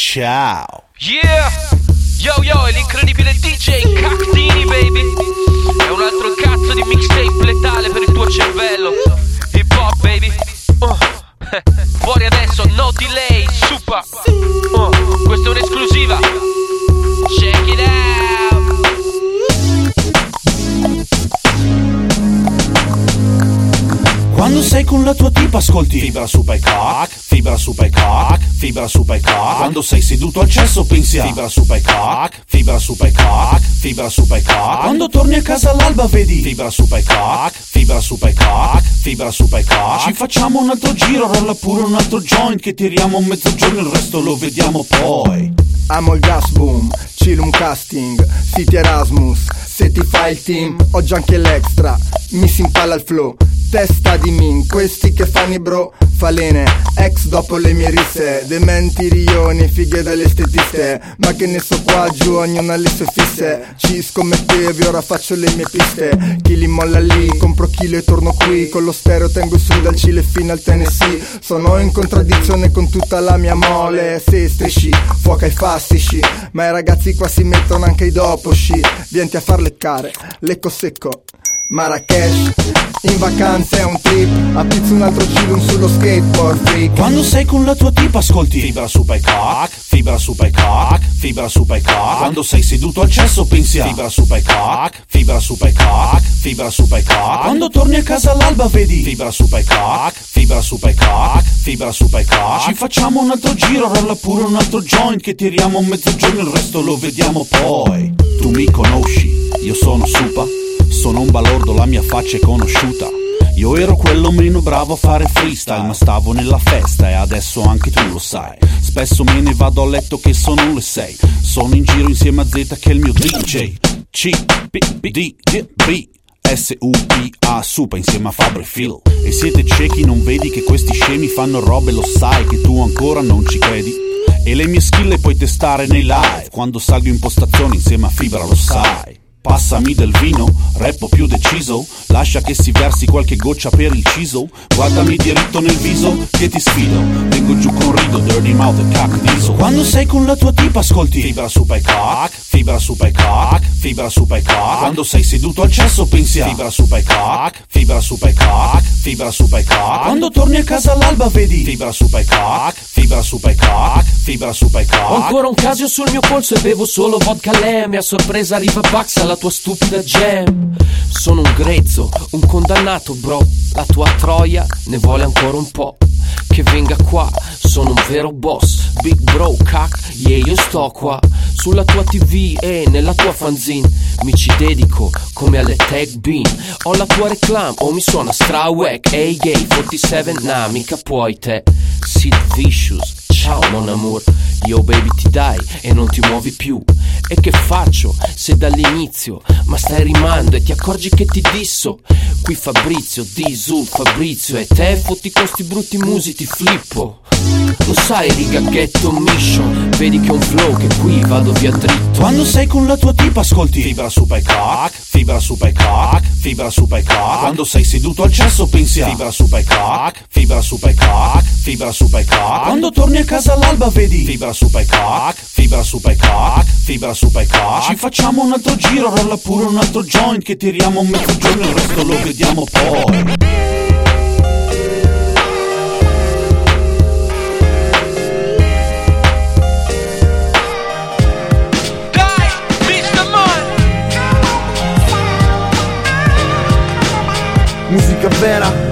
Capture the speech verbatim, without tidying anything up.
ciao. Yeah, yo yo, è l'incredibile D J Cactini, baby. È un altro cazzo di mixtape letale per il tuo cervello. Hip hop, baby. Oh. Fuori adesso, no delay, super. Oh. Questa è un'esclusiva. Check it out. Quando sei con la tua tipa ascolti Fibra Super Cock, Fibra Super Cock, Fibra Super Cock. Quando sei seduto al cesso pensi a Fibra Super Cock, Fibra Super Cock, Fibra Super Cock. Quando torni a casa all'alba vedi Fibra Super Cock, Fibra Super Cock, Fibra Super Cock. Ci facciamo un altro giro, rolla pure un altro joint che tiriamo mezzogiorno, il resto lo vediamo poi. Amo il gas boom, Chilum casting, City Erasmus. Se ti fai il team, ho già anche l'extra. Mi si impalla il flow, testa di min. Questi che fanno i bro, falene. Ex dopo le mie risse, dementi rioni, fighe dalle estetiste. Ma che ne so qua giù, ognuno ha le sue fisse. Ci scommettevi, ora faccio le mie piste. Chi li molla lì, compro chilo e torno qui. Con lo stereo tengo su dal Cile fino al Tennessee. Sono in contraddizione con tutta la mia mole. Se strisci, fuoca i fastici. Ma i ragazzi qua si mettono anche i dopo sci. Vienti a far leccare, lecco secco Marrakesh, in vacanza è un trip. Appizzo un altro giro sullo skateboard freak. Quando sei con la tua tipa ascolti Fibra Super Cock, Fibra Super Cock, Fibra Super Cock. Quando sei seduto al cesso pensi a Fibra Super Cock, Fibra Super Cock, Fibra Super Cock. Quando torni a casa all'alba vedi Fibra Super Cock, Fibra Super Cock, Fibra Super Cock. Ci facciamo un altro giro, rolla pure un altro joint che tiriamo mezzogiorno, il resto lo vediamo poi. Tu mi conosci, io sono Supa. Sono un balordo, la mia faccia è conosciuta. Io ero quello meno bravo a fare freestyle, ma stavo nella festa e adesso anche tu lo sai. Spesso me ne vado a letto che sono le sei. Sono in giro insieme a Z che è il mio D J. C, P, B, D, B, S, U, P, A, Supa insieme a Fabri Phil. E siete ciechi, non vedi che questi scemi fanno robe, lo sai che tu ancora non ci credi? E le mie skill le puoi testare nei live, quando salgo in postazione insieme a Fibra, lo sai. Passami del vino, rappo più deciso. Lascia che si versi qualche goccia per il ciso. Guardami diritto nel viso, che ti sfido. Vengo giù con rido, dirty mouth e cac diesel. Quando sei con la tua tipa ascolti Fibra Super Cock, Fibra Super Cock, Fibra Super Cock. Quando sei seduto al cesso pensi a Fibra Super Cock, Fibra Super Cock, Fibra Super Cock. Quando torni a casa all'alba vedi Fibra Super Cock, Fibra Super Cock, Fibra Super Cock. Ho ancora un Casio sul mio polso e bevo solo vodka Leme. A sorpresa arriva Bax alla tua stupida jam. Sono un grezzo, un condannato bro. La tua troia ne vuole ancora un po'. Che venga qua, sono un vero boss. Big bro, cac, yeah io sto qua. Sulla tua tivù e nella tua fanzine mi ci dedico come alle tag bean. Ho la tua reclam, o mi suona stra wack. Hey gay, quarantasette, nah mica puoi te. Sid Vicious, ciao mon amour. Yo baby ti dai e non ti muovi più. E che faccio se dall'inizio ma stai rimando e ti accorgi che ti disso. Qui Fabrizio, Disul, Fabrizio e te fotti con sti brutti musi ti flippo. Lo sai riga ghetto mission, vedi che ho un flow che qui vado via dritto. Quando sei con la tua tipa ascolti Fibra Super Cock, Fibra Super Cock, Fibra Super Cock. Quando sei seduto al cesso pensi a Fibra Super Cock, Fibra Super Cock, Fibra Super Cock. Quando torni a casa all'alba vedi Fibra Super Cock, Fibra Super Cock, Fibra Super Cock. Ci facciamo un altro giro, rolla pure un altro joint che tiriamo mezzogiorno, il resto lo vediamo poi. Musica vera,